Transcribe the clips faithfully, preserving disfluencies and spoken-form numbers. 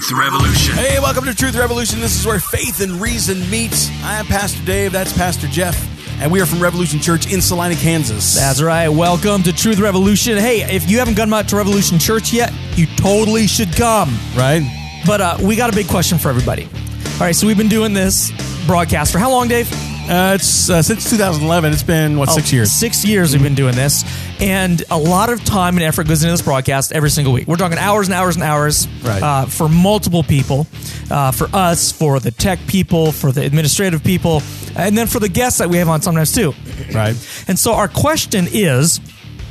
Truth Revolution. Hey, welcome to Truth Revolution. This is where faith and reason meet. I am Pastor Dave. That's Pastor Jeff. And we are from Revolution Church in Salina, Kansas. That's right. Welcome to Truth Revolution. Hey, if you haven't gone out to Revolution Church yet, you totally should come. Right. But uh, we got a big question for everybody. All right, so we've been doing this broadcast for how long, Dave? Uh, it's uh, since two thousand eleven. It's been, what, oh, six years? Six years we've been doing this. And a lot of time and effort goes into this broadcast every single week. We're talking hours and hours and hours Right. uh, for multiple people, uh, for us, for the tech people, for the administrative people, and then for the guests that we have on sometimes too. Right. And so our question is,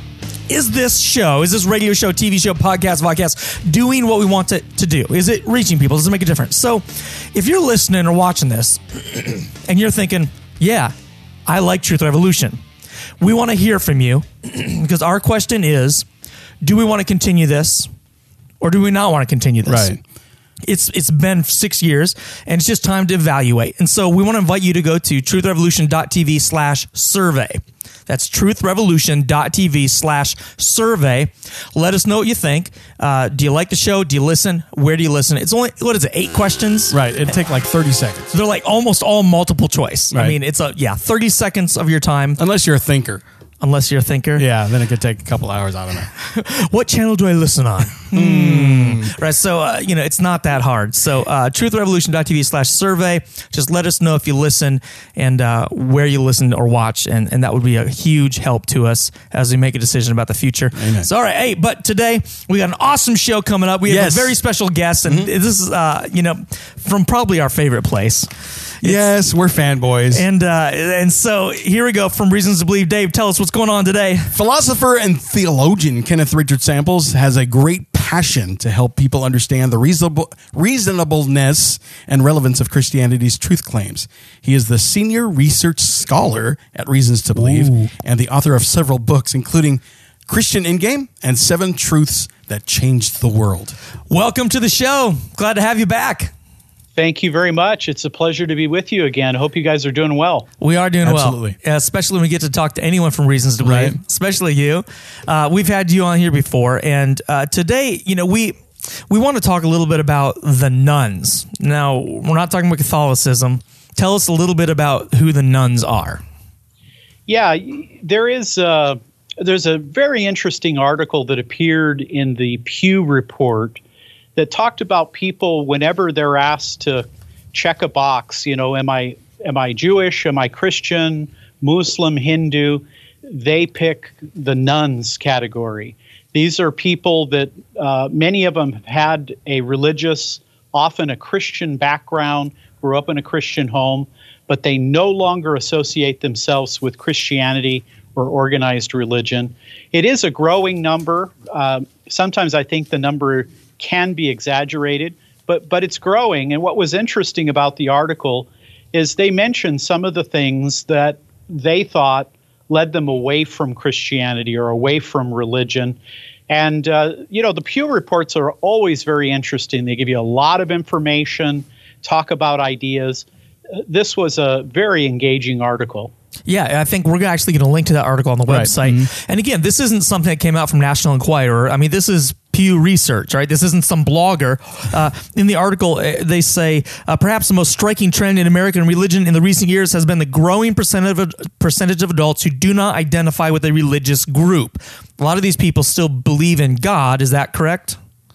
is this show, is this radio show, T V show, podcast, vodcast, doing what we want it to do? Is it reaching people? Does it make a difference? So if you're listening or watching this and you're thinking, yeah, I like Truth Revolution, we want to hear from you because our question is, do we want to continue this or do we not want to continue this? Right. It's It's been six years and it's just time to evaluate. And so we want to invite you to go to truthrevolution.tv slash survey. That's truthrevolution.tv slash survey. Let us know what you think. Uh, do you like the show? Do you listen? Where do you listen? It's only, what is it, eight questions? Right. It'd take like thirty seconds. They're like almost all multiple choice. Right. I mean, it's a, yeah, thirty seconds of your time. Unless you're a thinker. Unless you're a thinker. Yeah, then it could take a couple hours. I don't know. What channel do I listen on? Hmm. Right. So, uh, you know, it's not that hard. So, uh, truthrevolution.tv slash survey. Just let us know if you listen and uh, where you listen or watch. And, and that would be a huge help to us as we make a decision about the future. Amen. So, all right. Hey, but today we got an awesome show coming up. We have Yes. a very special guest. And Mm-hmm. this is, uh, you know, from probably our favorite place. Yes, we're fanboys. And uh, and so here we go. From Reasons to Believe. Dave, tell us what's going on today. Philosopher and theologian Kenneth Richard Samples has a great passion to help people understand the reasonable reasonableness and relevance of Christianity's truth claims. He is the senior research scholar at Reasons to Believe Ooh. and the author of several books, including Christian Endgame and Seven Truths That Changed the World. Welcome to the show. Glad to have you back. Thank you very much. It's a pleasure to be with you again. I hope you guys are doing well. We are doing Absolutely. well, especially when we get to talk to anyone from Reasons to Believe, Right. especially you. Uh, we've had you on here before, and uh, today, you know, we we want to talk a little bit about the nuns. Now, we're not talking about Catholicism. Tell us a little bit about who the nuns are. Yeah, there is uh, there's a very interesting article that appeared in the Pew Report that talked about people whenever they're asked to check a box, you know, am I am I Jewish, am I Christian, Muslim, Hindu, they pick the nuns category. These are people that uh, many of them have had a religious, often a Christian background, grew up in a Christian home, but they no longer associate themselves with Christianity or organized religion. It is a growing number. Uh, sometimes I think the number can be exaggerated, but but it's growing. And what was interesting about the article is they mentioned some of the things that they thought led them away from Christianity or away from religion. And, uh, you know, the Pew Reports are always very interesting. They give you a lot of information, talk about ideas. Uh, this was a very engaging article. Yeah, I think we're actually going to link to that article on the Right. website. Mm-hmm. And again, this isn't something that came out from National Enquirer. I mean, this is Pew Research, right? This isn't some blogger. Uh, in the article, uh, they say, uh, perhaps the most striking trend in American religion in the recent years has been the growing percentage of, percentage of adults who do not identify with a religious group. A lot of these people still believe in God. Is that correct?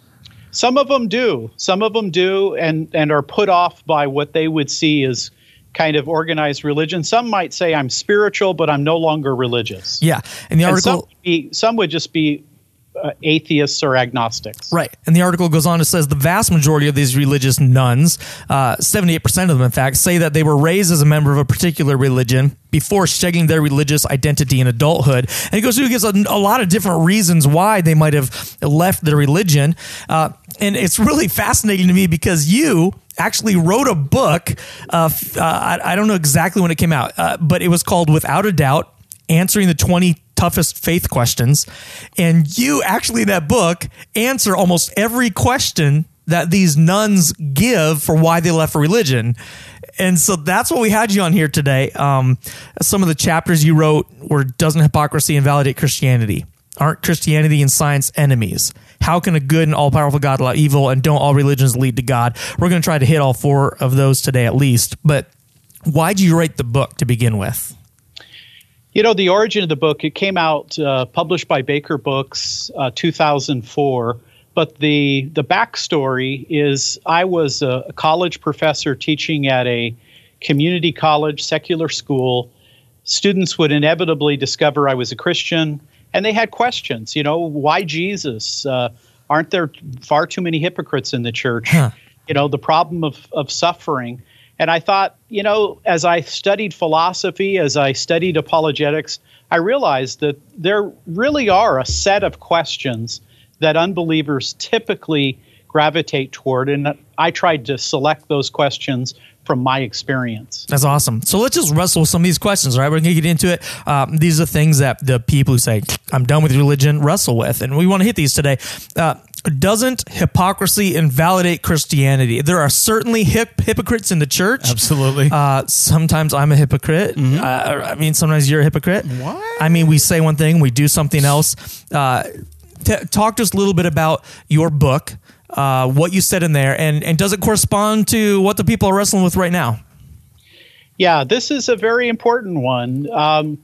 Some of them do. Some of them do and, and are put off by what they would see as kind of organized religion. Some might say I'm spiritual, but I'm no longer religious. Yeah. And the And article... some, would be, some would just be uh, atheists or agnostics. Right. And the article goes on to says the vast majority of these religious nuns, uh, seventy-eight percent of them, in fact, say that they were raised as a member of a particular religion before shedding their religious identity in adulthood. And he goes through, he gives a, a lot of different reasons why they might have left their religion. Uh, and it's really fascinating to me because you actually wrote a book. Uh, uh, I, I don't know exactly when it came out, uh, but it was called Without a Doubt, Answering the twenty Toughest Faith Questions. And you actually in that book answer almost every question that these nuns give for why they left religion. And so that's what we had you on here today. Um, some of the chapters you wrote were Doesn't Hypocrisy Invalidate Christianity? Aren't Christianity and science enemies? How can a good and all-powerful God allow evil, and don't all religions lead to God? We're going to try to hit all four of those today at least. But why did you write the book to begin with? You know, the origin of the book, it came out uh, published by Baker Books, uh, two thousand four. But the the backstory is I was a, a college professor teaching at a community college, secular school. Students would inevitably discover I was a Christian, and they had questions. You know, why Jesus? Uh, aren't there far too many hypocrites in the church? Huh. You know, the problem of, of suffering. And I thought, you know, as I studied philosophy, as I studied apologetics, I realized that there really are a set of questions that unbelievers typically gravitate toward. And I tried to select those questions from my experience. That's awesome. So let's just wrestle with some of these questions, all right? We're going to get into it. Um, these are things that the people who say, I'm done with religion, wrestle with. And we want to hit these today. Uh, doesn't hypocrisy invalidate Christianity? There are certainly hip- hypocrites in the church. Absolutely. Uh, sometimes I'm a hypocrite. Mm-hmm. Uh, I mean, sometimes you're a hypocrite. What? I mean, we say one thing, we do something else. Uh, t- talk to us a little bit about your book. Uh, what you said in there, and, and does it correspond to what the people are wrestling with right now? Yeah, this is a very important one. Um,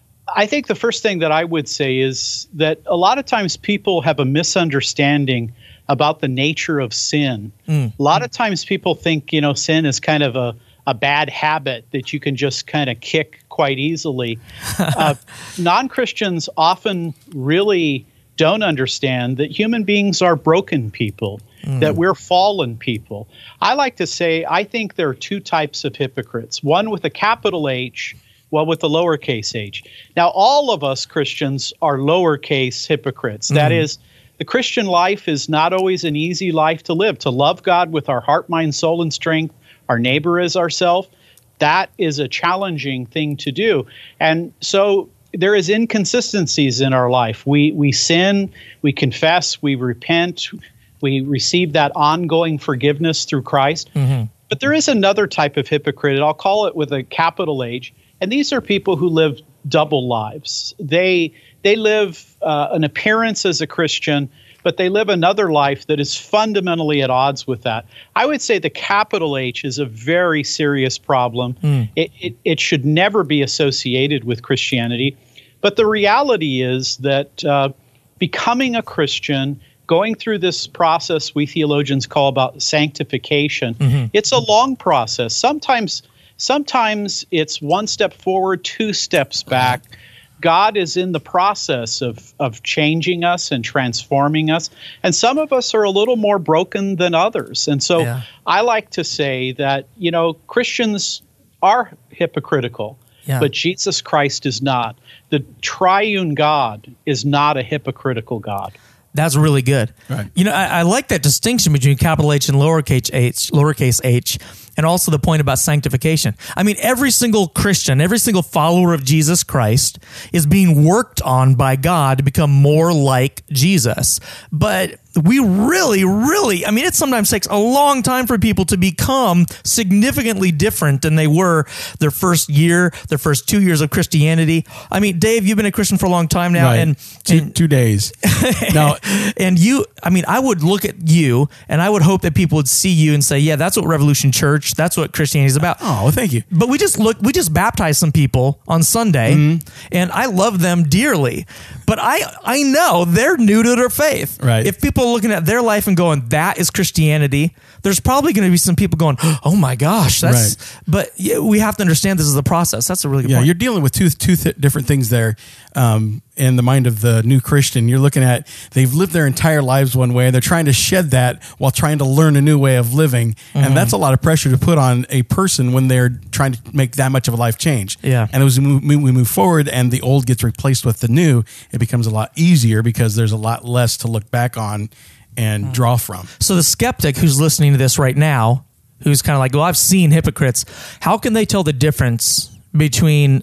I think the first thing that I would say is that a lot of times people have a misunderstanding about the nature of sin. Mm. A lot of times people think, you know, sin is kind of a, a bad habit that you can just kind of kick quite easily. uh, non-Christians often really don't understand that human beings are broken people, mm. that we're fallen people. I like to say, I think there are two types of hypocrites, one with a capital H, one with a lowercase h. Now, all of us Christians are lowercase hypocrites. Mm. That is, the Christian life is not always an easy life to live, to love God with our heart, mind, soul, and strength, our neighbor as ourselves. That is a challenging thing to do. And so there is inconsistencies in our life. We we sin, we confess, we repent, we receive that ongoing forgiveness through Christ. Mm-hmm. But there is another type of hypocrite, and I'll call it with a capital H, and these are people who live double lives. They they live uh, an appearance as a Christian, but they live another life that is fundamentally at odds with that. I would say the capital H is a very serious problem. Mm. It, it, it should never be associated with Christianity. But the reality is that uh, becoming a Christian, going through this process we theologians call about sanctification, mm-hmm. it's a long process. Sometimes, sometimes it's one step forward, two steps back. God is in the process of, of changing us and transforming us. And some of us are a little more broken than others. And so yeah. I like to say that, you know, Christians are hypocritical. Yeah. But Jesus Christ is not. The triune God is not a hypocritical God. That's really good. Right. You know, I, I like that distinction between capital H and lowercase h, lowercase h, and also the point about sanctification. I mean, every single Christian, every single follower of Jesus Christ is being worked on by God to become more like Jesus. But we really, really, I mean, it sometimes takes a long time for people to become significantly different than they were their first year, their first two years of Christianity. I mean, Dave, you've been a Christian for a long time now. Right. and, two, and two days. No. And you, I mean, I would look at you and I would hope that people would see you and say, yeah, that's what Revolution Church, that's what Christianity is about. Oh, well, thank you. But we just look, we just baptized some people on Sunday, mm-hmm. and I love them dearly. But I, I know they're new to their faith. Right. If people are looking at their life and going, that is Christianity, there's probably going to be some people going, oh my gosh, that's, right. But yeah, we have to understand this is a process. That's a really good yeah, point. You're dealing with two, two th- different things there. Um, in the mind of the new Christian, you're looking at, they've lived their entire lives one way, and they're trying to shed that while trying to learn a new way of living. Mm-hmm. And that's a lot of pressure to put on a person when they're trying to make that much of a life change. Yeah. And as we move, we move forward and the old gets replaced with the new, it becomes a lot easier because there's a lot less to look back on and draw from. So the skeptic who's listening to this right now, who's kind of like, well, I've seen hypocrites, how can they tell the difference between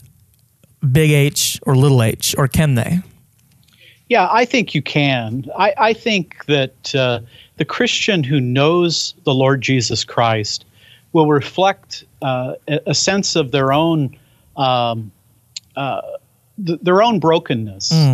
big H or little h, or can they? Yeah, I think you can. I, I think that uh, the Christian who knows the Lord Jesus Christ will reflect uh, a, a sense of their own um, uh, th- their own brokenness. Mm. Uh,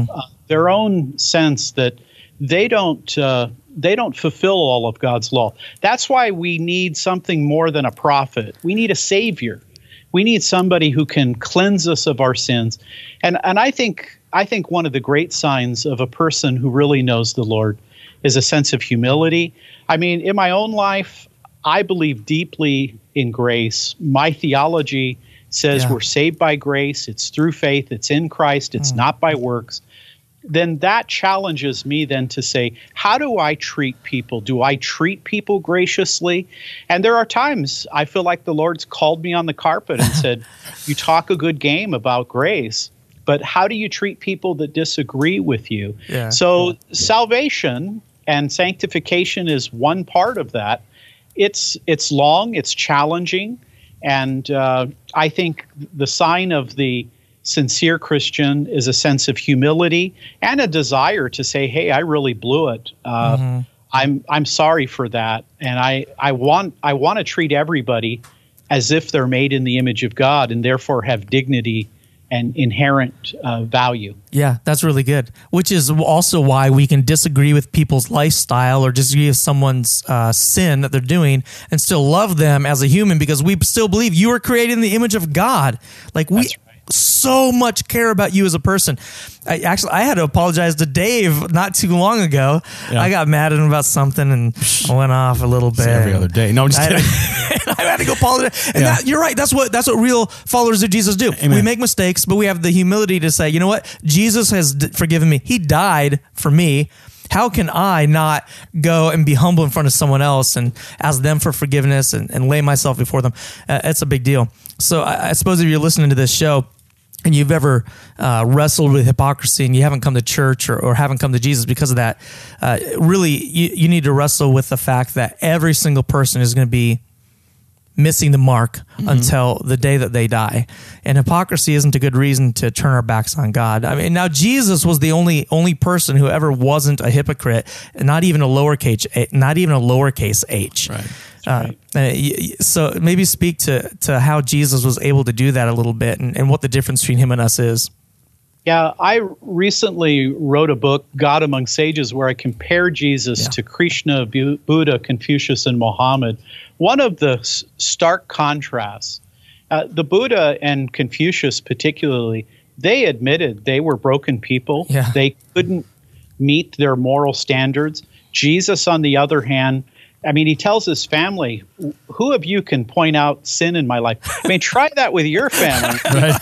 their own sense that they don't uh, they don't fulfill all of God's law. That's why we need something more than a prophet. We need a savior. We need somebody who can cleanse us of our sins. And and I think I think one of the great signs of a person who really knows the Lord is a sense of humility. I mean, in my own life, I believe deeply in grace. My theology says Yeah. we're saved by grace. It's through faith. It's in Christ. It's Mm. not by works. Then that challenges me then to say, how do I treat people? Do I treat people graciously? And there are times I feel like the Lord's called me on the carpet and said, you talk a good game about grace, but how do you treat people that disagree with you? Yeah. So salvation and sanctification is one part of that. It's it's long, it's challenging, and uh, I think the sign of the sincere Christian is a sense of humility and a desire to say, "Hey, I really blew it. Uh, Mhm. I'm I'm sorry for that, and I I want I want to treat everybody as if they're made in the image of God and therefore have dignity and inherent uh, value." Yeah, that's really good. Which is also why we can disagree with people's lifestyle or disagree with someone's uh, sin that they're doing and still love them as a human, because we still believe you were created in the image of God. Like we That's right. so much care about you as a person. I actually I had to apologize to Dave not too long ago. Yeah. I got mad at him about something and I went off a little bit. It's every other day. No, I'm just I, kidding. I had to go apologize. And Yeah. that, you're right. That's what that's what real followers of Jesus do. Amen. We make mistakes, but we have the humility to say, you know what? Jesus has d- forgiven me. He died for me. How can I not go and be humble in front of someone else and ask them for forgiveness and, and lay myself before them? Uh, it's a big deal. So I, I suppose if you're listening to this show and you've ever uh, wrestled with hypocrisy and you haven't come to church or, or haven't come to Jesus because of that, uh, really you, you need to wrestle with the fact that every single person is going to be missing the mark mm-hmm. until the day that they die. And hypocrisy isn't a good reason to turn our backs on God. I mean, now Jesus was the only only person who ever wasn't a hypocrite, not even a lowercase, not even a lowercase h. Right. Uh, uh, so maybe speak to, to how Jesus was able to do that a little bit and, and what the difference between him and us is. Yeah, I recently wrote a book, God Among Sages, where I compared Jesus Yeah. to Krishna, Bu- Buddha, Confucius, and Muhammad. One of the s- stark contrasts, uh, the Buddha and Confucius particularly, they admitted they were broken people. Yeah. They couldn't meet their moral standards. Jesus, on the other hand, I mean, he tells his family, who of you can point out sin in my life? I mean, try that with your family. Right.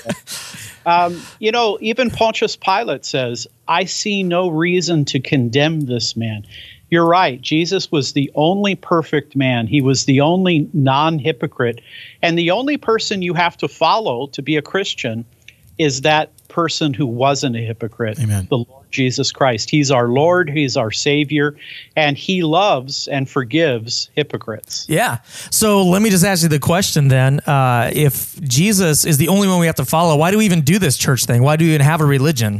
Um, you know, even Pontius Pilate says, I see no reason to condemn this man. You're right. Jesus was the only perfect man. He was the only non-hypocrite. And the only person you have to follow to be a Christian is that person who wasn't a hypocrite, Amen. the Lord Jesus Christ. He's our Lord. He's our Savior. And he loves and forgives hypocrites. Yeah. So let me just ask you the question then. Uh, if Jesus is the only one we have to follow, why do we even do this church thing? Why do we even have a religion?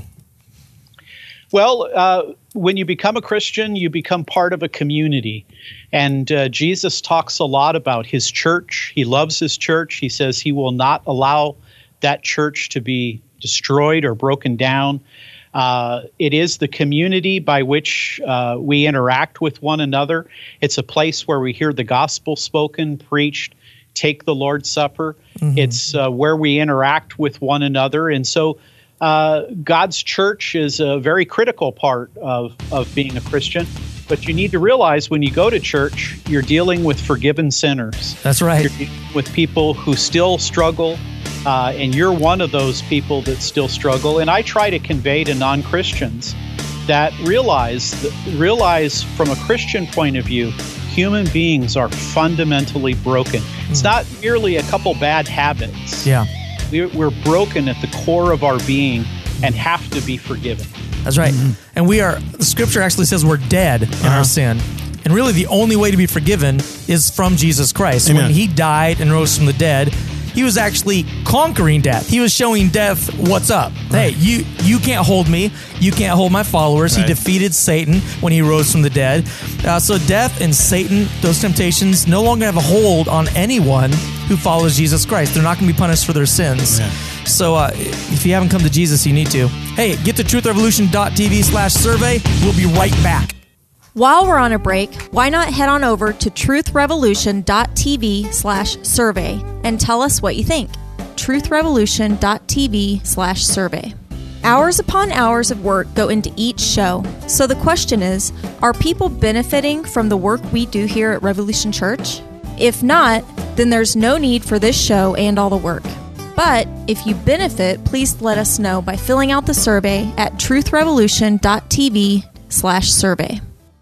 Well, uh, when you become a Christian, you become part of a community. And uh, Jesus talks a lot about his church. He loves his church. He says he will not allow that church to be destroyed or broken down. Uh, it is the community by which uh, we interact with one another. It's a place where we hear the gospel spoken, preached, take the Lord's Supper. Mm-hmm. It's uh, where we interact with one another. And so uh, God's church is a very critical part of, of being a Christian. But you need to realize when you go to church, you're dealing with forgiven sinners. That's right. You're dealing with people who still struggle. Uh, and you're one of those people that still struggle. And I try to convey to non-Christians that realize, that realize from a Christian point of view, human beings are fundamentally broken. Mm. It's not merely a couple bad habits. Yeah. We're, we're broken at the core of our being and have to be forgiven. That's right. Mm-hmm. And we are, the scripture actually says we're dead in uh-huh. our sin. And really the only way to be forgiven is from Jesus Christ. Amen. When he died and rose from the dead, he was actually conquering death. He was showing death what's up. Right. Hey, you you can't hold me. You can't hold my followers. Right. He defeated Satan when he rose from the dead. Uh, so death and Satan, those temptations, no longer have a hold on anyone who follows Jesus Christ. They're not going to be punished for their sins. Yeah. So uh, if you haven't come to Jesus, you need to. Hey, get to truthrevolution.tv slash survey. We'll be right back. While we're on a break, why not head on over to truthrevolution.tv slash survey and tell us what you think. truthrevolution.tv slash survey. Hours upon hours of work go into each show. So the question is, are people benefiting from the work we do here at Revolution Church? If not, then there's no need for this show and all the work. But if you benefit, please let us know by filling out the survey at truthrevolution.tv slash survey.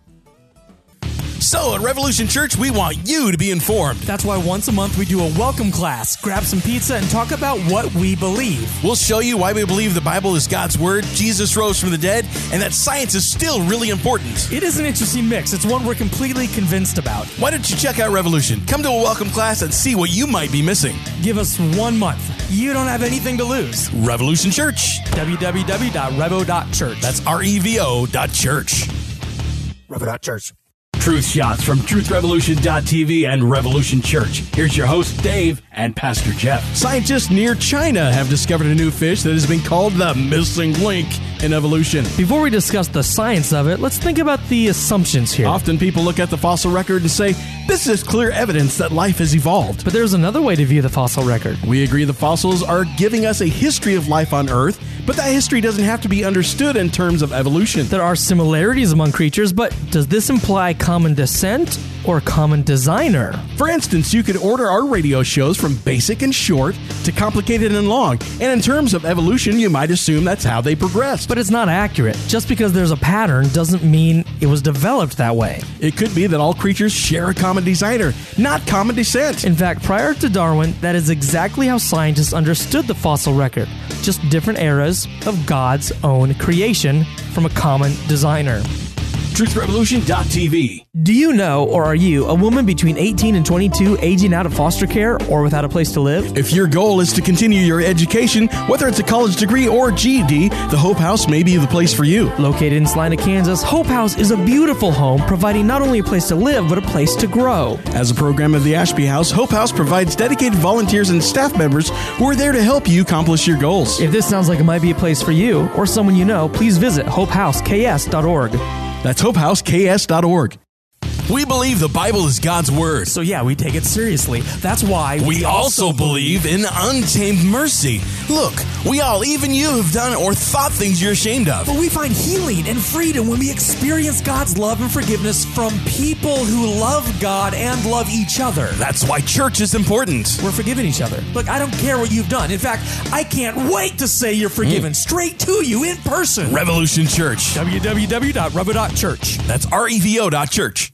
So at Revolution Church, we want you to be informed. That's why once a month we do a welcome class, grab some pizza, and talk about what we believe. We'll show you why we believe the Bible is God's Word, Jesus rose from the dead, and that science is still really important. It is an interesting mix. It's one we're completely convinced about. Why don't you check out Revolution? Come to a welcome class and see what you might be missing. Give us one month. You don't have anything to lose. Revolution Church. w w w dot revo dot church. That's R E V O dot church. revo dot church. Truth shots from truth revolution dot t v and Revolution Church. Here's your host, Dave, and Pastor Jeff. Scientists near China have discovered a new fish that has been called the missing link in evolution. Before we discuss the science of it, let's think about the assumptions here. Often people look at the fossil record and say, this is clear evidence that life has evolved. But there's another way to view the fossil record. We agree the fossils are giving us a history of life on Earth, but that history doesn't have to be understood in terms of evolution. There are similarities among creatures, but does this imply common descent or common designer? For instance, you could order our radio shows from basic and short to complicated and long. And in terms of evolution, you might assume that's how they progressed. But it's not accurate. Just because there's a pattern doesn't mean it was developed that way. It could be that all creatures share a common designer, not common descent. In fact, prior to Darwin, that is exactly how scientists understood the fossil record. Just different eras of God's own creation from a common designer. truth revolution dot t v. Do you know, or are you, a woman between eighteen and twenty-two aging out of foster care or without a place to live? If your goal is to continue your education, whether it's a college degree or G E D, the Hope House may be the place for you. Located in Salina, Kansas, Hope House is a beautiful home, providing not only a place to live, but a place to grow. As a program of the Ashby House, Hope House provides dedicated volunteers and staff members who are there to help you accomplish your goals. If this sounds like it might be a place for you or someone you know, please visit hope house k s dot org. That's hope house k s dot org. We believe the Bible is God's Word. So yeah, we take it seriously. That's why we also believe in untamed mercy. Look, we all, even you, have done or thought things you're ashamed of. But we find healing and freedom when we experience God's love and forgiveness from people who love God and love each other. That's why church is important. We're forgiving each other. Look, I don't care what you've done. In fact, I can't wait to say you're forgiven mm. straight to you in person. Revolution Church. w w w dot revo dot church. That's R E V O dot church.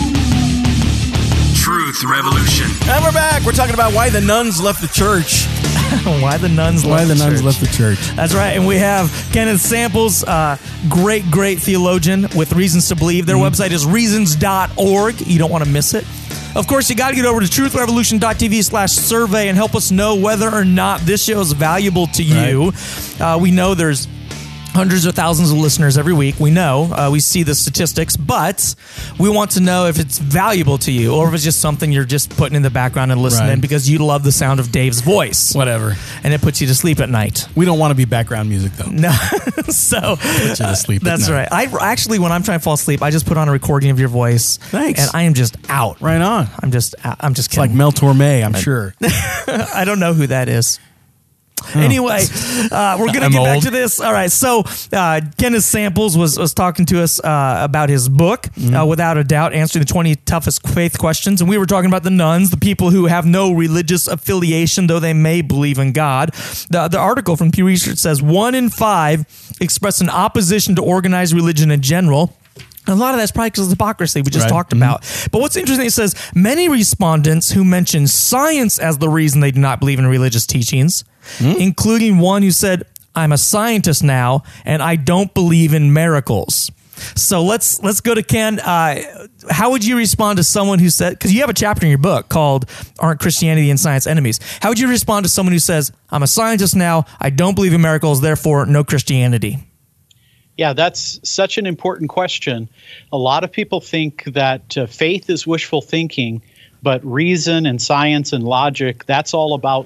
Truth Revolution. And we're back. We're talking about why the nuns left the church. why the nuns why left the, the nuns church. left the church. That's right. And we have Kenneth Samples, uh, great, great theologian with Reasons to Believe. Their mm-hmm. website is reasons dot org. You don't want to miss it. Of course, you got to get over to truth revolution dot t v slash survey and help us know whether or not this show is valuable to you. Right. Uh, we know there's hundreds of thousands of listeners every week. We know. Uh, we see the statistics, but we want to know if it's valuable to you or if it's just something you're just putting in the background and listening right. because you love the sound of Dave's voice. Whatever. And it puts you to sleep at night. We don't want to be background music, though. No. so put you to sleep that's at night. right. I actually, when I'm trying to fall asleep, I just put on a recording of your voice. Thanks. And I am just out. Right on. I'm just I'm just It's kidding. like Mel Torme, I'm I, sure. I don't know who that is. Oh. Anyway, uh, we're going to get old. back to this. All right. So, uh, Kenneth Samples was, was talking to us uh, about his book, mm-hmm. uh, Without a Doubt, Answering the twenty Toughest Faith Questions. And we were talking about the nuns, the people who have no religious affiliation, though they may believe in God. The, the article from Pew Research says one in five express an opposition to organized religion in general. A lot of that's probably because of hypocrisy we just right. talked about. Mm-hmm. But what's interesting, it says many respondents who mention science as the reason they do not believe in religious teachings, mm-hmm. including one who said, I'm a scientist now, and I don't believe in miracles. So let's let's go to Ken. Uh, how would you respond to someone who said, because you have a chapter in your book called Aren't Christianity and Science Enemies? How would you respond to someone who says, I'm a scientist now, I don't believe in miracles, therefore no Christianity? Yeah, that's such an important question. A lot of people think that uh, faith is wishful thinking, but reason and science and logic, that's all about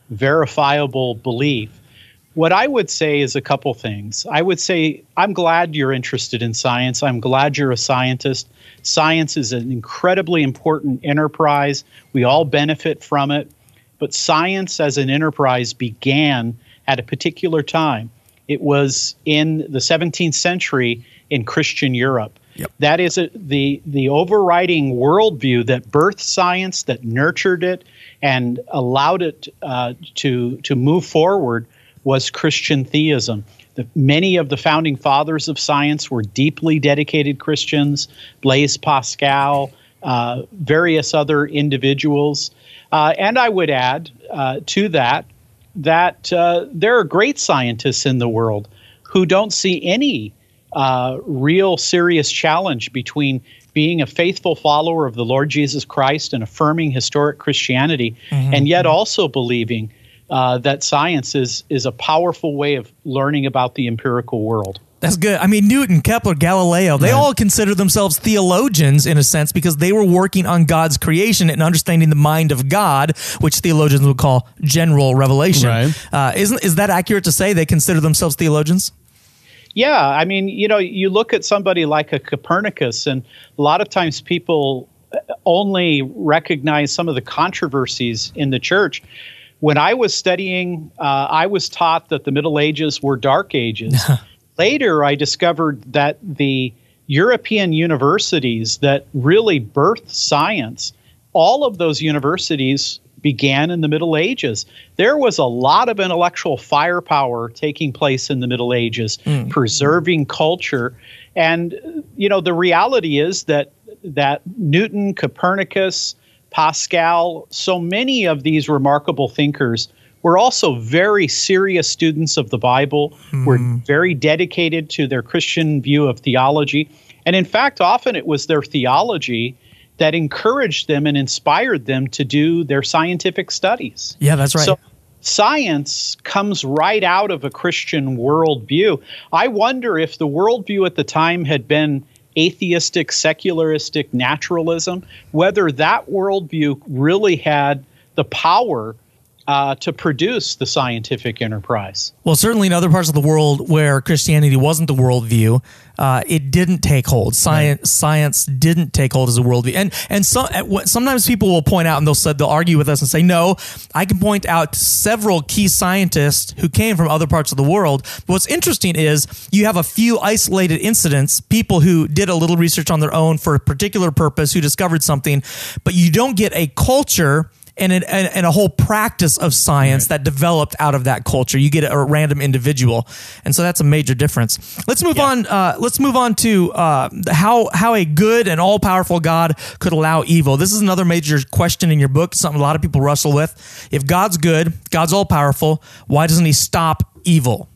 verifiable belief. What I would say is a couple things. I would say, I'm glad you're interested in science. I'm glad you're a scientist. Science is an incredibly important enterprise. We all benefit from it. But science as an enterprise began at a particular time. It was in the seventeenth century in Christian Europe. Yep. That is a, the, the overriding worldview that birthed science, that nurtured it, and allowed it uh, to, to move forward was Christian theism. The, many of the founding fathers of science were deeply dedicated Christians, Blaise Pascal, uh, various other individuals. Uh, and I would add uh, to that that uh, there are great scientists in the world who don't see any uh, real serious challenge between being a faithful follower of the Lord Jesus Christ and affirming historic Christianity, mm-hmm. and yet also believing uh, that science is is a powerful way of learning about the empirical world. That's good. I mean, Newton, Kepler, Galileo, they right. all consider themselves theologians in a sense because they were working on God's creation and understanding the mind of God, which theologians would call general revelation. Right. Uh, isn't is that accurate to say they consider themselves theologians? Yeah. I mean, you know, you look at somebody like a Copernicus, and a lot of times people only recognize some of the controversies in the church. When I was studying, uh, I was taught that the Middle Ages were dark ages. Later, I discovered that the European universities that really birthed science, all of those universities began in the Middle Ages. There was a lot of intellectual firepower taking place in the Middle Ages, mm. preserving culture. And, you know, the reality is that that Newton, Copernicus, Pascal, so many of these remarkable thinkers were also very serious students of the Bible, mm. were very dedicated to their Christian view of theology. And in fact, often it was their theology that encouraged them and inspired them to do their scientific studies. Yeah, that's right. So science comes right out of a Christian worldview. I wonder if the worldview at the time had been atheistic, secularistic naturalism, whether that worldview really had the power Uh, to produce the scientific enterprise. Well, certainly in other parts of the world where Christianity wasn't the worldview, uh, it didn't take hold. Science, right. science didn't take hold as a worldview. And and so, sometimes people will point out, and they'll say, they'll argue with us and say, no, I can point out several key scientists who came from other parts of the world. But what's interesting is you have a few isolated incidents, people who did a little research on their own for a particular purpose, who discovered something, but you don't get a culture And, an, and a whole practice of science right. that developed out of that culture. You get a random individual, and so that's a major difference. Let's move yeah. on. Uh, let's move on to uh, how how a good and all powerful God could allow evil. This is another major question in your book. Something a lot of people wrestle with. If God's good, God's all powerful, why doesn't He stop evil?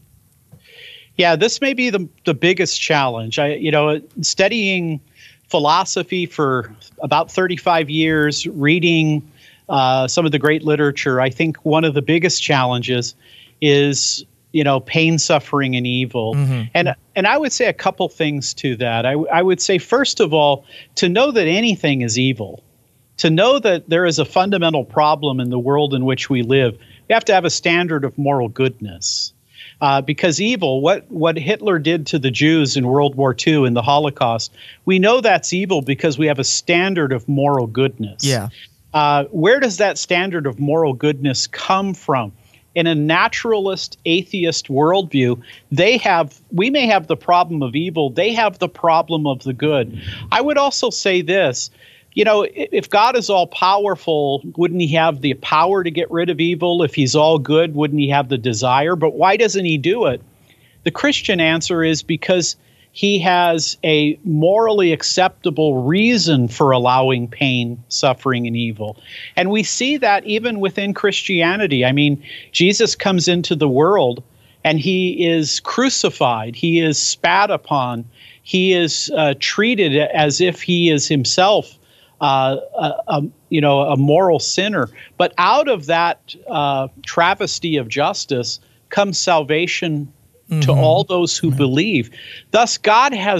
Yeah, this may be the the biggest challenge. I, you know, studying philosophy for about thirty-five years, reading Uh, some of the great literature, I think one of the biggest challenges is, you know, pain, suffering, and evil. Mm-hmm. And and I would say a couple things to that. I, I would say, first of all, to know that anything is evil, to know that there is a fundamental problem in the world in which we live, we have to have a standard of moral goodness. Uh, because evil, what, what Hitler did to the Jews in World War Two in the Holocaust, we know that's evil because we have a standard of moral goodness. Yeah. Uh, where does that standard of moral goodness come from? In a naturalist, atheist worldview, they have, we may have the problem of evil, they have the problem of the good. I would also say this, you know, if God is all powerful, wouldn't He have the power to get rid of evil? If He's all good, wouldn't He have the desire? But why doesn't He do it? The Christian answer is because He has a morally acceptable reason for allowing pain, suffering, and evil. And we see that even within Christianity. I mean, Jesus comes into the world and He is crucified. He is spat upon. He is uh, treated as if He is Himself, uh, a, a, you know, a moral sinner. But out of that uh, travesty of justice comes salvation to all those who believe. Thus, God has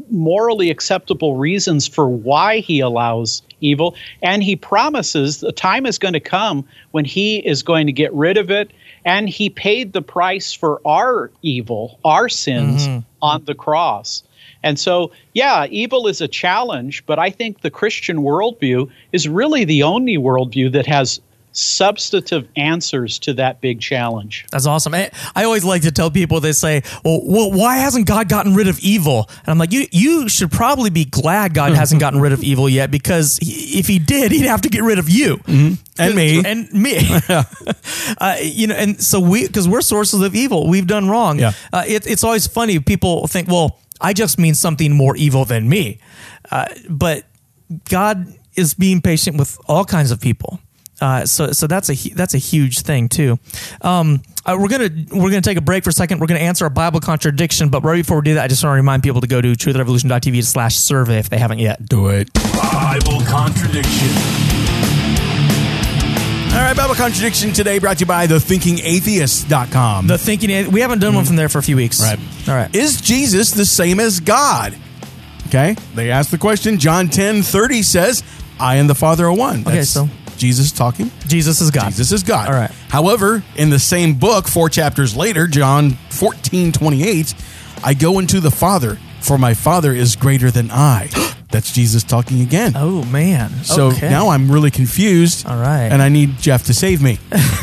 morally acceptable reasons for why he allows evil. And he promises the time is going to come when he is going to get rid of it. And he paid the price for our evil, our sins mm-hmm. on the cross. And so, yeah, evil is a challenge, but I think the Christian worldview is really the only worldview that has substantive answers to that big challenge. That's awesome. I, I always like to tell people, they say, well, well, why hasn't God gotten rid of evil? And I'm like, you you should probably be glad God hasn't gotten rid of evil yet, because he, if he did, he'd have to get rid of you. Mm-hmm. And me. And me. uh, you know, and so we, because we're sources of evil. We've done wrong. Yeah. Uh, it, it's always funny. People think, well, I just mean something more evil than me. Uh, but God is being patient with all kinds of people. Uh, so, so that's a that's a huge thing too. Um, uh, we're gonna we're gonna take a break for a second. We're gonna answer a Bible contradiction, but right before we do that, I just want to remind people to go to truth revolution dot t v slash survey if they haven't yet. Do it. Bible contradiction. All right, Bible contradiction today brought to you by the thinking atheist dot com. The Thinking we haven't done one from there for a few weeks. Right. All right. Is Jesus the same as God? Okay. They asked the question. John ten thirty says, "I and the Father are one." That's okay, so. Jesus talking. Jesus is God. Jesus is God. All right. However, in the same book, four chapters later, John fourteen twenty-eight, "I go into the Father, for my Father is greater than I." That's Jesus talking again. Oh, man. So okay. now I'm really confused. All right. And I need Jeff to save me.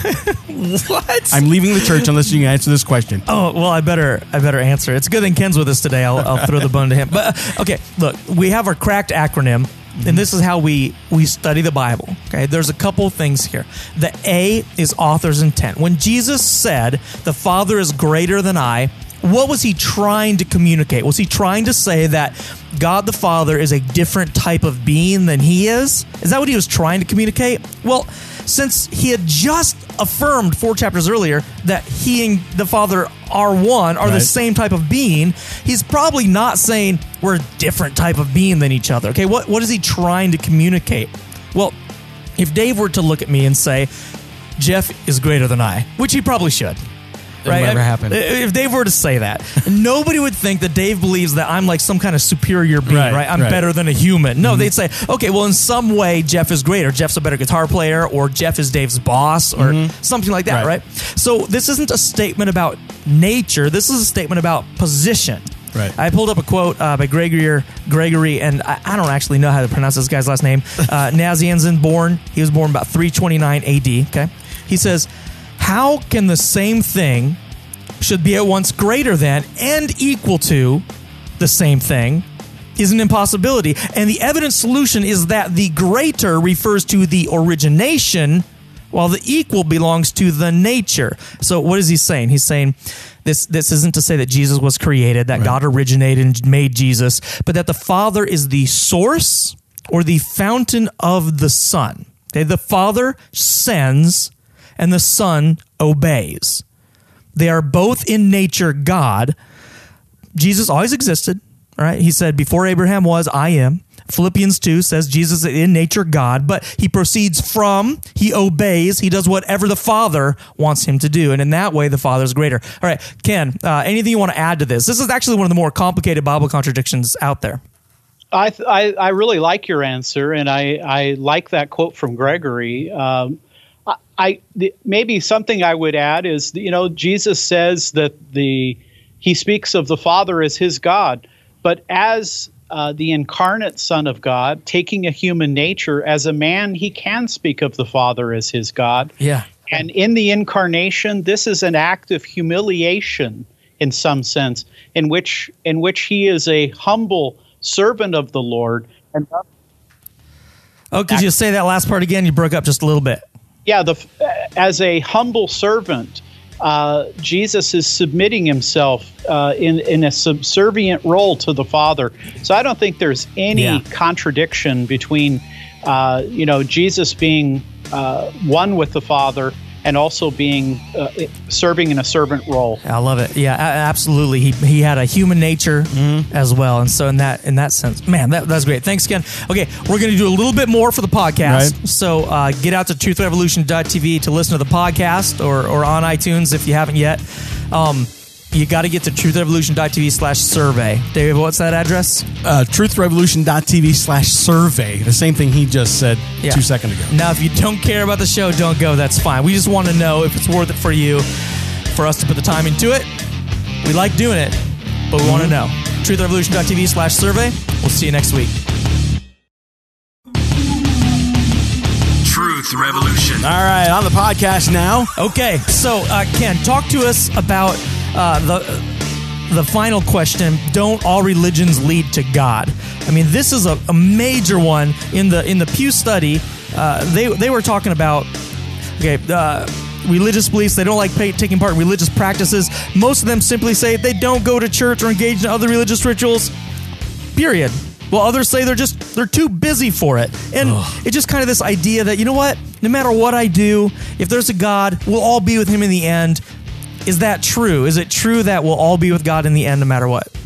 What? I'm leaving the church unless you can answer this question. Oh, well, I better I better answer. It's good that Ken's with us today. I'll, I'll throw the bone to him. But uh, okay, look, we have our cracked acronym. And this is how we, we study the Bible. Okay, there's a couple things here. The A is author's intent. When Jesus said, "The Father is greater than I," what was he trying to communicate? Was he trying to say that God the Father is a different type of being than he is? Is that what he was trying to communicate? Well, since he had just affirmed four chapters earlier that he and the Father are one, are right. the same type of being, he's probably not saying we're a different type of being than each other. Okay, what, what is he trying to communicate? Well, if Dave were to look at me and say, Jeff is greater than I, which he probably should. Right? It'll never happen. If Dave were to say that, nobody would think that Dave believes that I'm like some kind of superior being, right? right? I'm right. better than a human. No, mm-hmm. they'd say, okay, well, in some way, Jeff is greater. Jeff's a better guitar player, or Jeff is Dave's boss, or mm-hmm. something like that, right. right? So this isn't a statement about nature. This is a statement about position. Right. I pulled up a quote uh, by Gregory, Gregory, and I, I don't actually know how to pronounce this guy's last name. Uh, Nazianzen-born. He was born about three twenty-nine A D. Okay, he says, "How can the same thing should be at once greater than and equal to the same thing is an impossibility. And the evident solution is that the greater refers to the origination, while the equal belongs to the nature." So what is he saying? He's saying this this isn't to say that Jesus was created, that right. God originated and made Jesus, but that the Father is the source or the fountain of the Son. Okay? The Father sends and the Son obeys. They are both in nature God. Jesus always existed, right? He said, before Abraham was, I am. Philippians two says Jesus is in nature God, but he proceeds from, he obeys, he does whatever the Father wants him to do. And in that way, the Father is greater. All right, Ken, uh, anything you want to add to this? This is actually one of the more complicated Bible contradictions out there. I th- I, I really like your answer, and I, I like that quote from Gregory. Um, I, I the, maybe something I would add is, you know, Jesus says that the he speaks of the Father as his God, but as uh, the incarnate Son of God, taking a human nature, as a man, he can speak of the Father as his God. Yeah. And in the incarnation, this is an act of humiliation in some sense, in which in which he is a humble servant of the Lord. And oh, could you say that last part again? You broke up just a little bit. Yeah, the as a humble servant, uh, Jesus is submitting himself uh, in in a subservient role to the Father. So I don't think there's any yeah. contradiction between, uh, you know, Jesus being uh, one with the Father and also being uh, serving in a servant role. I love it. Yeah, absolutely. He he had a human nature mm-hmm. as well, and so in that in that sense, man, that, that's great. Thanks, Ken. Okay, we're going to do a little bit more for the podcast. Right. So uh, get out to truth revolution dot t v to listen to the podcast, or or on iTunes if you haven't yet. Um, you got to get to truthrevolution.tv slash survey. David, what's that address? Uh, truthrevolution.tv slash survey. The same thing he just said Yeah. two seconds ago. Now, if you don't care about the show, don't go. That's fine. We just want to know if it's worth it for you, for us to put the time into it. We like doing it, but we want to know. truthrevolution.tv slash survey. We'll see you next week. Truth Revolution. All right, on the podcast now. Okay, so uh, Ken, talk to us about uh, the the final question. Don't all religions lead to God? I mean, this is a, a major one in the in the Pew study. Uh, they they were talking about okay. Uh, Religious beliefs, they don't like pay, taking part in religious practices. Most of them simply say they don't go to church or engage in other religious rituals, period. Well, others say they're just, they're too busy for it. And Ugh. It's just kind of this idea that, you know what, no matter what I do, if there's a God, we'll all be with him in the end. Is that true? Is it true that we'll all be with God in the end no matter what?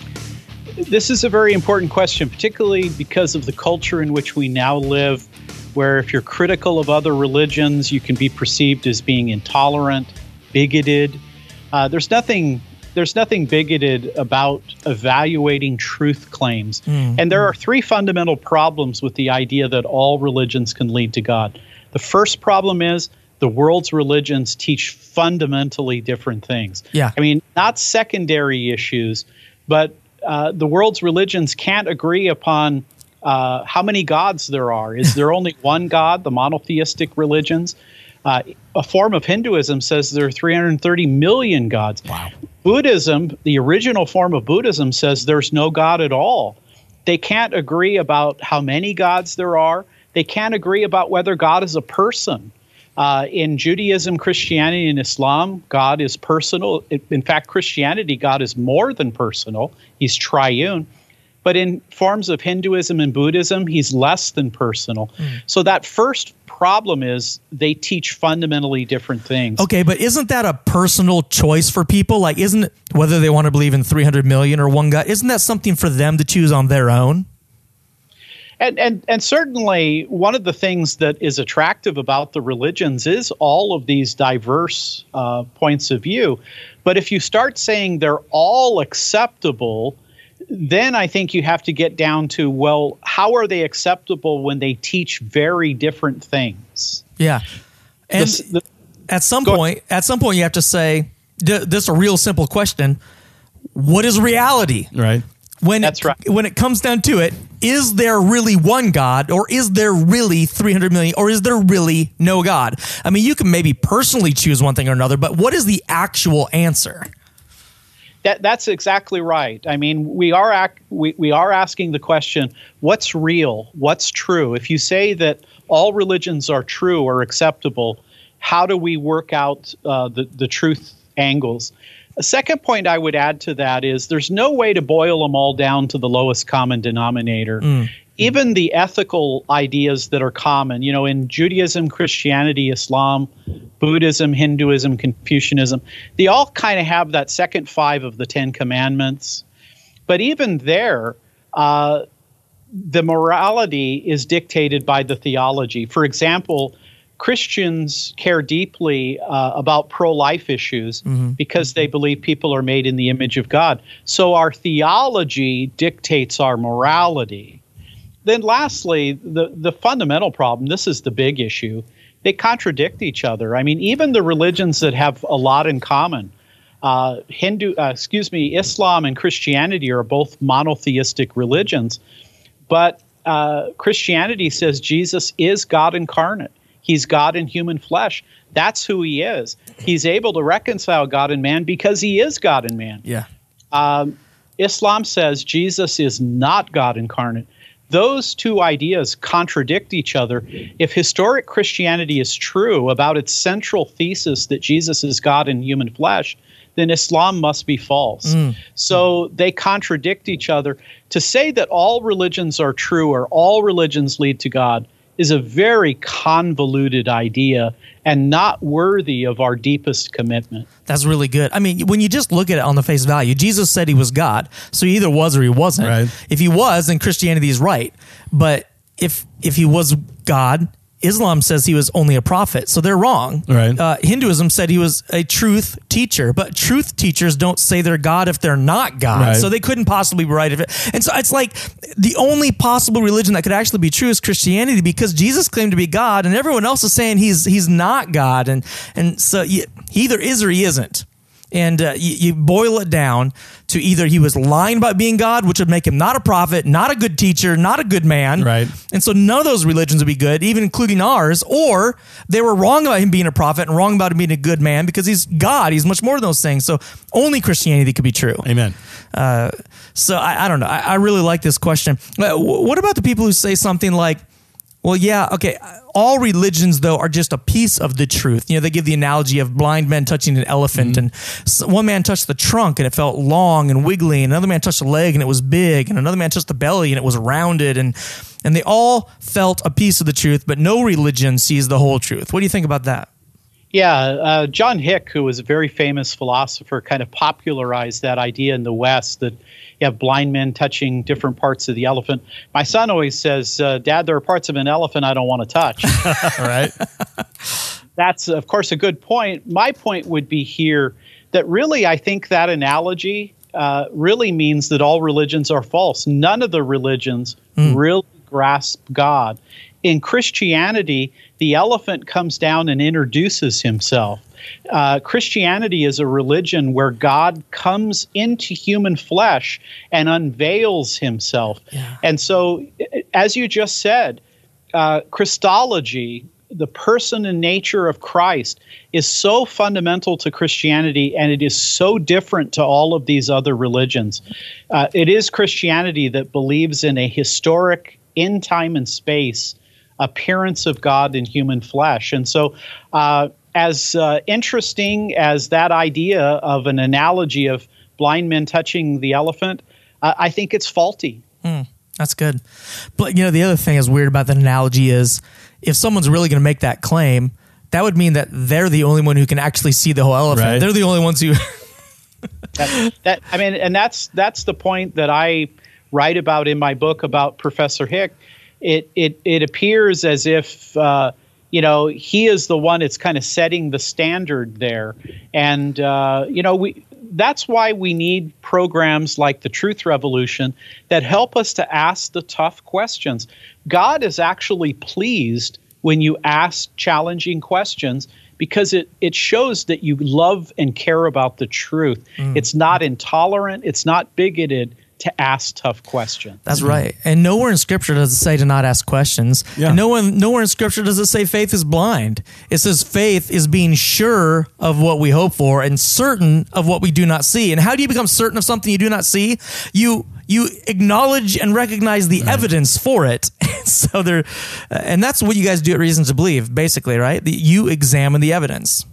This is a very important question, particularly because of the culture in which we now live, where if you're critical of other religions, you can be perceived as being intolerant, bigoted. Uh, there's nothing there's nothing bigoted about evaluating truth claims. Mm. And there are three fundamental problems with the idea that all religions can lead to God. The first problem is the world's religions teach fundamentally different things. Yeah. I mean, not secondary issues, but uh, the world's religions can't agree upon Uh, how many gods there are. Is there only one God, the monotheistic religions? Uh, a form of Hinduism says there are three hundred thirty million gods. Wow. Buddhism, the original form of Buddhism, says there's no God at all. They can't agree about how many gods there are. They can't agree about whether God is a person. Uh, in Judaism, Christianity, and Islam, God is personal. In fact, Christianity, God is more than personal. He's triune. But in forms of Hinduism and Buddhism, he's less than personal. Mm. So that first problem is they teach fundamentally different things. Okay, but isn't that a personal choice for people? Like, isn't it, whether they want to believe in three hundred million or one God, isn't that something for them to choose on their own? And, and and certainly one of the things that is attractive about the religions is all of these diverse uh, points of view. But if you start saying they're all acceptable, then I think you have to get down to, well, how are they acceptable when they teach very different things? Yeah. And the, the, at some point, ahead. at some point you have to say, this is a real simple question. What is reality? Right. When That's it, right. When it comes down to it, is there really one God, or is there really three hundred million, or is there really no God? I mean, you can maybe personally choose one thing or another, but what is the actual answer? That, that's exactly right. I mean, we are ac- we, we are asking the question, what's real? What's true? If you say that all religions are true or acceptable, how do we work out uh, the, the truth angles? A second point I would add to that is there's no way to boil them all down to the lowest common denominator. Mm. Even the ethical ideas that are common, you know, in Judaism, Christianity, Islam, Buddhism, Hinduism, Confucianism, they all kind of have that second five of the Ten Commandments. But even there, uh, the morality is dictated by the theology. For example, Christians care deeply uh, about pro-life issues mm-hmm. because they believe people are made in the image of God. So our theology dictates our morality. Then lastly, the, the fundamental problem, this is the big issue, they contradict each other. I mean, even the religions that have a lot in common, uh, Hindu, uh, excuse me, Islam and Christianity are both monotheistic religions, but uh, Christianity says Jesus is God incarnate. He's God in human flesh. That's who he is. He's able to reconcile God and man because he is God and man. Yeah. Um, Islam says Jesus is not God incarnate. Those two ideas contradict each other. If historic Christianity is true about its central thesis that Jesus is God in human flesh, then Islam must be false. Mm. So they contradict each other. To say that all religions are true or all religions lead to God is a very convoluted idea and not worthy of our deepest commitment. That's really good. I mean, when you just look at it on the face value, Jesus said he was God, so he either was or he wasn't. Right. If he was, then Christianity is right. But if if he was God, Islam says he was only a prophet, so they're wrong. Right. Uh, Hinduism said he was a truth teacher, but truth teachers don't say they're God if they're not God. Right. So they couldn't possibly be right. If it, and so it's like the only possible religion that could actually be true is Christianity, because Jesus claimed to be God, and everyone else is saying he's he's not God, and and so he either is or he isn't. And uh, you, you boil it down to either he was lying about being God, which would make him not a prophet, not a good teacher, not a good man. Right. And so none of those religions would be good, even including ours, or they were wrong about him being a prophet and wrong about him being a good man, because he's God. He's much more than those things. So only Christianity could be true. Amen. Uh, so I, I don't know. I, I really like this question. Uh, what about the people who say something like, well, yeah, okay, all religions, though, are just a piece of the truth. You know, they give the analogy of blind men touching an elephant, mm-hmm. and one man touched the trunk, and it felt long and wiggly, and another man touched the leg, and it was big, and another man touched the belly, and it was rounded, and and they all felt a piece of the truth, but no religion sees the whole truth. What do you think about that? Yeah, uh, John Hick, who was a very famous philosopher, kind of popularized that idea in the West that you have blind men touching different parts of the elephant. My son always says, uh, Dad, there are parts of an elephant I don't want to touch. All right. That's, of course, a good point. My point would be here that really I think that analogy uh, really means that all religions are false. None of the religions mm. really grasp God. In Christianity, the elephant comes down and introduces himself. Uh, Christianity is a religion where God comes into human flesh and unveils himself. Yeah. And so, as you just said, uh, Christology, the person and nature of Christ, is so fundamental to Christianity, and it is so different to all of these other religions. Uh, it is Christianity that believes in a historic, in time and space, appearance of God in human flesh. And so uh, as uh, interesting as that idea of an analogy of blind men touching the elephant, uh, I think it's faulty. Mm, that's good. But, you know, the other thing is weird about that analogy is if someone's really going to make that claim, that would mean that they're the only one who can actually see the whole elephant. Right. They're the only ones who... that, that I mean, and that's that's the point that I write about in my book about Professor Hick. It it it appears as if uh, you know he is the one that's kind of setting the standard there, and uh, you know we that's why we need programs like the Truth Revolution that help us to ask the tough questions. God is actually pleased when you ask challenging questions, because it it shows that you love and care about the truth. Mm. It's not intolerant. It's not bigoted to ask tough questions. That's right. And nowhere in Scripture does it say to not ask questions. Yeah. And no one, nowhere in Scripture does it say faith is blind. It says faith is being sure of what we hope for and certain of what we do not see. And how do you become certain of something you do not see? You you acknowledge and recognize the right. evidence for it. So there, and that's what you guys do at Reasons to Believe, basically, right? You examine the evidence.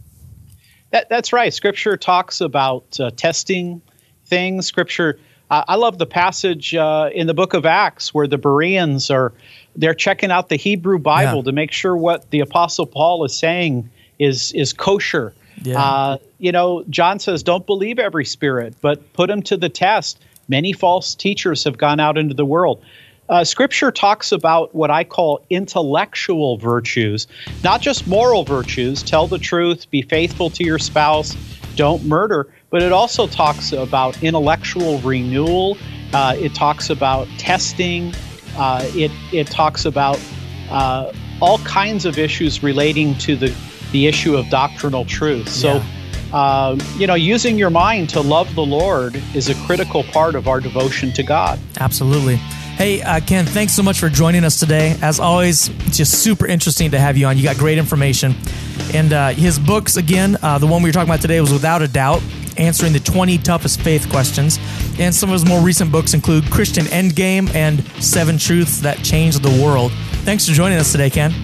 That, that's right. Scripture talks about uh, testing things. Scripture. Uh, I love the passage uh, in the book of Acts where the Bereans are they're checking out the Hebrew Bible yeah. to make sure what the Apostle Paul is saying is is kosher. Yeah. Uh, you know, John says, don't believe every spirit, but put them to the test. Many false teachers have gone out into the world. Uh, scripture talks about what I call intellectual virtues, not just moral virtues. Tell the truth, be faithful to your spouse, don't murder. But it also talks about intellectual renewal. Uh, it talks about testing. Uh, it it talks about uh, all kinds of issues relating to the, the issue of doctrinal truth. So, yeah. uh, you know, using your mind to love the Lord is a critical part of our devotion to God. Absolutely. Hey, uh, Ken, thanks so much for joining us today. As always, it's just super interesting to have you on. You got great information. And uh, his books, again, uh, the one we were talking about today was Without a Doubt, answering the twenty toughest faith questions. And some of his more recent books include Christian Endgame and Seven Truths That Changed the World. Thanks for joining us today, Ken.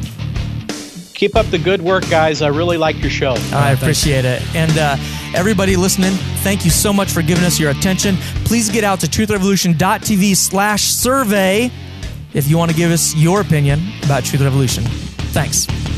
Keep up the good work, guys. I really like your show. I appreciate it. And uh, everybody listening, thank you so much for giving us your attention. Please get out to truthrevolution.tv slash survey if you want to give us your opinion about Truth Revolution. Thanks.